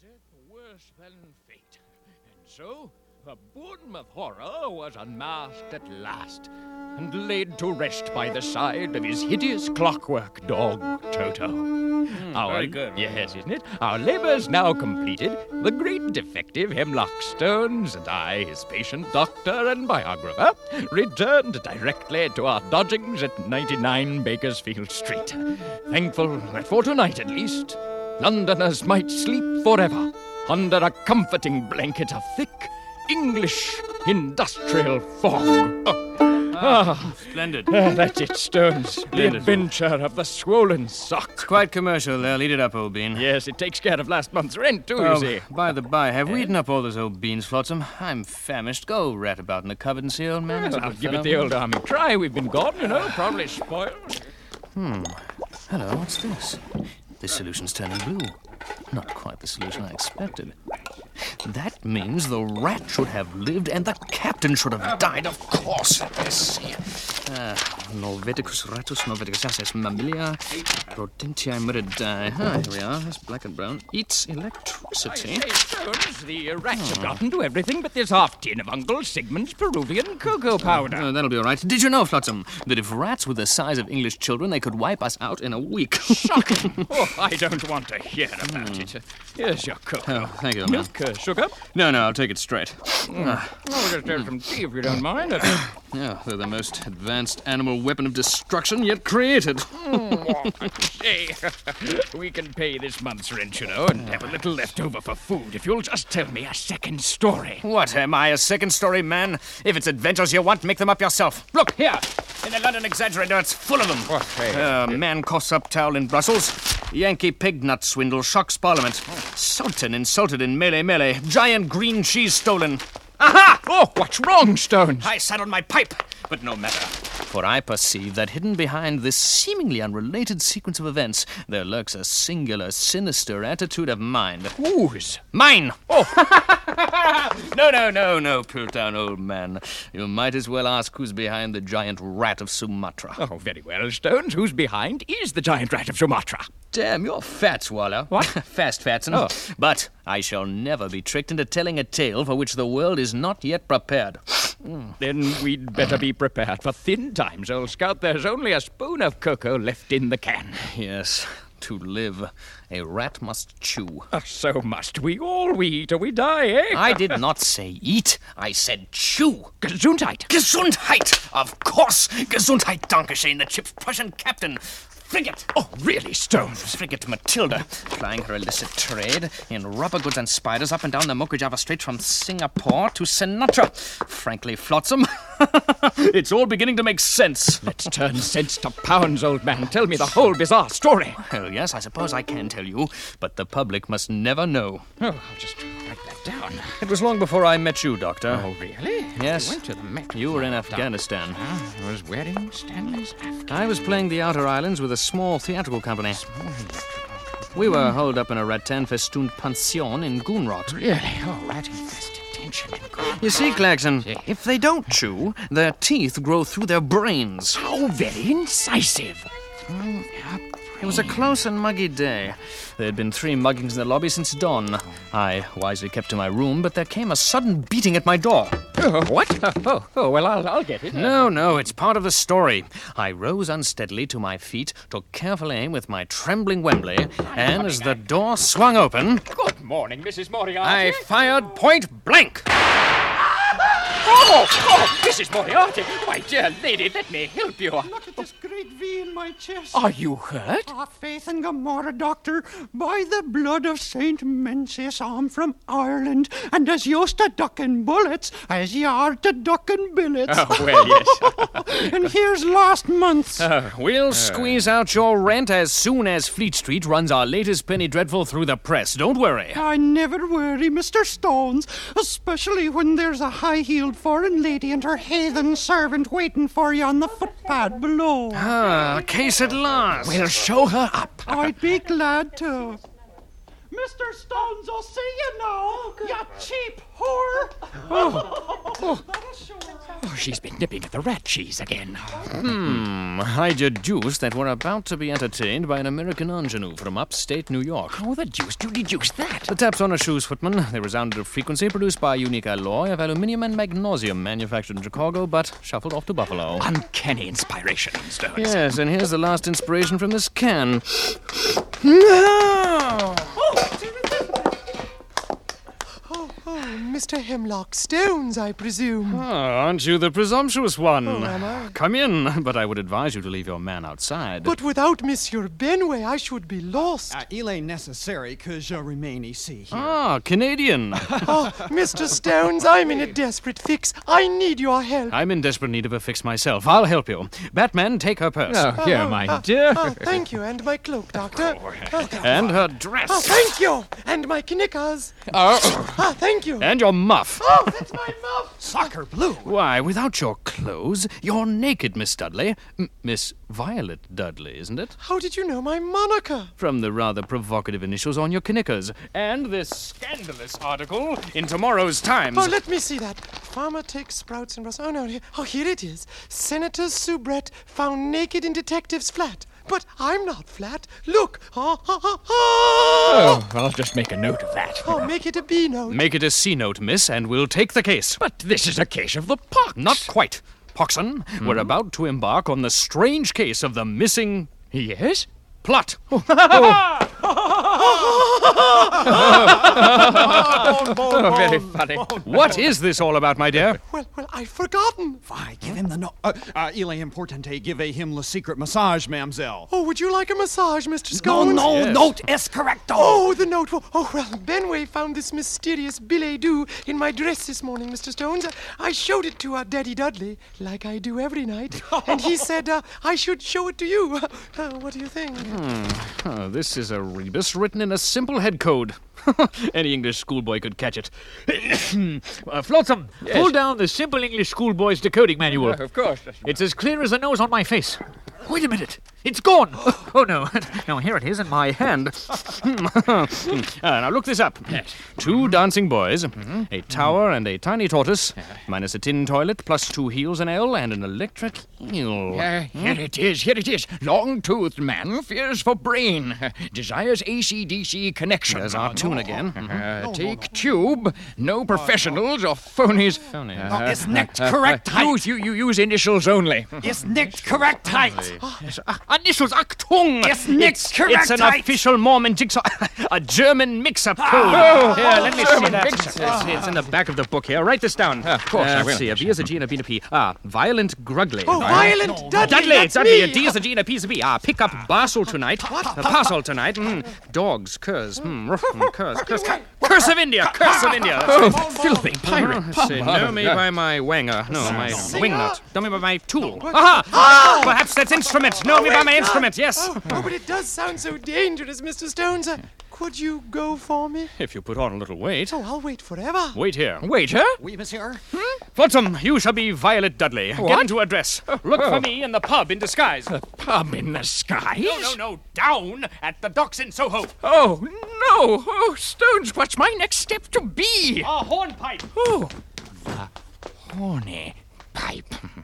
death worse than fate. And so, the boom of horror was unmasked at last, and laid to rest by the side of his hideous clockwork dog, Toto. Very good. Yes, isn't it? Our labours now completed, the great detective Hemlock Stones and I, his patient doctor and biographer, returned directly to our dodgings at 99 Bakersfield Street. Thankful that for tonight at least, Londoners might sleep forever under a comforting blanket of thick English industrial fog. Splendid. That's it, Stones. The Splendid. adventure of the swollen sock. Quite commercial there. Lead it up, old bean. Yes, it takes care of last month's rent, too, you see. By the by, have we eaten up all those old beans, Flotsam? I'm famished. Go rat about in the cupboard and see, old man. He's a Well, I'll good give it fellow. the old army try. We've been gone, probably spoiled. Hello, what's this? This solution's turning blue. Not quite the solution I expected. That means the rat should have lived and the captain should have died, of course. Let's see. Norveticus ratus, Norveticus ases mammalia, Rodentia muridae. Here we are. That's black and brown. Eats electricity. Hey, Stones, the rats have gotten to everything but this half-tin of Uncle Sigmund's Peruvian cocoa powder. That'll be all right. Did you know, Flotsam, that if rats were the size of English children, they could wipe us out in a week? Shocking. I don't want to hear about it. Here's your cocoa. Oh, thank you, man. Milk, sugar? No, I'll take it straight. Oh, just have some tea if you don't mind. Yeah, they're the most advanced animal weapon of destruction yet created. Say, we can pay this month's rent, and have a little left over for food if you'll just tell me a second story. What, am I, a second-story man? If it's adventures you want, make them up yourself. Look, here, in the London Exaggerator, it's full of them. What, hey, Man coughs up towel in Brussels. Yankee pig nut swindle shocks Parliament. Sultan insulted in melee. Giant green cheese stolen. Aha! Oh, what's wrong, Stones? I sat on my pipe, but no matter. For I perceive that hidden behind this seemingly unrelated sequence of events, there lurks a singular, sinister attitude of mind. Whose? Mine! Oh! No, cool down, old man. You might as well ask who's behind the giant rat of Sumatra. Oh, very well, Stones. Who's behind is the giant rat of Sumatra. Damn, you're fat, Waller. What? Fast, Fatson. Oh. But I shall never be tricked into telling a tale for which the world is not yet prepared. Then we'd better be prepared for thin times, old scout. There's only a spoon of cocoa left in the can. Yes, to live, a rat must chew. So must we all. We eat or we die, eh? I did not say eat. I said chew. Gesundheit. Gesundheit! Of course! Gesundheit, Dankeschön, the ship's Prussian captain. Frigate! Oh, really, Stones? Frigate Matilda, plying her illicit trade in rubber goods and spiders up and down the Moku-Java Strait from Singapore to Sinatra. Frankly, Flotsam, it's all beginning to make sense. Let's turn cents to pounds, old man. Tell me the whole bizarre story. Well, yes, I suppose I can tell you, but the public must never know. Oh, I'll just write that down. It was long before I met you, Doctor. Oh, really? Yes. You went to the Met. You were in Afghanistan. I was wearing Stanley's Afghan. I was playing the Outer Islands with a small theatrical company. We were holed up in a rattan-festooned pension in Goonrot. Really? Oh, rat-infested tension and good. You see, Clarkson, Yeah. if they don't chew, their teeth grow through their brains. How very incisive. It was a close and muggy day. There had been 3 muggings in the lobby since dawn. I wisely kept to my room, but there came a sudden beating at my door. Oh, what? Well, I'll get it. No, it's part of the story. I rose unsteadily to my feet, took careful aim with my trembling Wembley, and as the door swung open, Good morning, Mrs. Moriarty. I fired point blank. Oh, Mrs. Moriarty. My dear lady, let me help you. Look at this great V in my chest. Are you hurt? Faith and Gomorrah, doctor, by the blood of Saint Menzies, I'm from Ireland, and as used to ducking bullets as you are to ducking billets. Oh, well, yes. And here's last month's. We'll squeeze out your rent as soon as Fleet Street runs our latest penny dreadful through the press. Don't worry. I never worry, Mr. Stones, especially when there's a high-heeled foreign lady and her heathen servant waiting for you on the footpad below. A case at last. We'll show her up. I'd be glad to. Mr. Stones will see you now, you cheap whore. Oh, she's been nipping at the rat cheese again. I deduce that we're about to be entertained by an American ingenue from upstate New York. How the deuce do you deduce that? The taps on her shoes, footman. They resounded of frequency produced by a unique alloy of aluminium and magnesium manufactured in Chicago, but shuffled off to Buffalo. Uncanny inspiration, Stones. Yes, and here's the last inspiration from this can. Mr. Hemlock Stones, I presume. Aren't you the presumptuous one? Oh, am I? Come in, but I would advise you to leave your man outside. But without Monsieur Benway, I should be lost. Il ain't necessary, que je remain ici. Canadian. Oh, Mr. Stones, I'm in a desperate fix. I need your help. I'm in desperate need of a fix myself. I'll help you. Batman, take her purse. Oh, here, my dear. Thank you, and my cloak, Doctor. And her dress. Thank you, and my knickers. Thank you. And your muff. Oh, that's my muff. Soccer blue. Why, without your clothes, you're naked, Miss Dudley. Miss Violet Dudley, isn't it? How did you know my moniker? From the rather provocative initials on your knickers. And this scandalous article in tomorrow's Times. Oh, let me see that. Farmer takes sprouts and Russ. Oh, no. Here it is. Senator Soubrette found naked in detective's flat. But I'm not flat. Look. Oh, I'll just make a note of that. Oh, make it a B note. Make it a C note, miss, and we'll take the case. But this is a case of the pox. Not quite. Poxon, we're about to embark on the strange case of the missing Yes? plot. Oh, very funny. What is this all about, my dear? Well, I've forgotten. Why, give him the note. Il est importante, give him le secret massage, mademoiselle. Oh, would you like a massage, Mr. Scones? Yes. note es correcto. Oh, the note. Oh, well, Benway found this mysterious billet-doux in my dress this morning, Mr. Stones. I showed it to Daddy Dudley, like I do every night. And he said I should show it to you. What do you think? This is a rebus written in a simple head code. Any English schoolboy could catch it. Flotsam, pull down the Simple English Schoolboy's decoding manual. Of course. It's as clear as the nose on my face. Wait a minute. It's gone. Oh, no. No, here it is in my hand. Now look this up. 2 dancing boys, a tower and a tiny tortoise, minus a tin toilet, plus 2 heels and ale, and an electric eel. Here it is. Long-toothed man fears for brain. Desires AC/DC connection. There's our tune again. Take tube. No professionals or phonies. It's nicht correct height. You use initials only. It's nicht correct height. Initials, Achtung! It's nicht correct It's an height. official Mormon jigsaw, a German mix-up code. Here, let me see German that. mix-up. It's in the back of the book here. Write this down. Of course I will. Let's see, a V is a G and a B and a P. Violent Gruggly. Oh, Violent Dudley. Dudley, That's Dudley, me. a D is a G and a P is a B. Pick up parcel tonight. Parcel tonight. Dogs, curs, curs. Curse of India, curse of India. Filthy pirate. Say, know me by my wanger. No, my wingnut. Know me by my tool. Aha! Perhaps that's instrument. Know me by my instrument, yes. Oh, but it does sound so dangerous, Mr. Stones. Could you go for me? If you put on a little weight. Oh, I'll wait forever. Wait here. Waiter? Oui, monsieur. Flotsam, you shall be Violet Dudley. Get What? into a dress. Look for me in the pub in disguise. Pub in the skies? No. Down at the docks in Soho. Oh, no. Oh, Stones, what's my next step to be? A hornpipe. Oh, the horny pipe.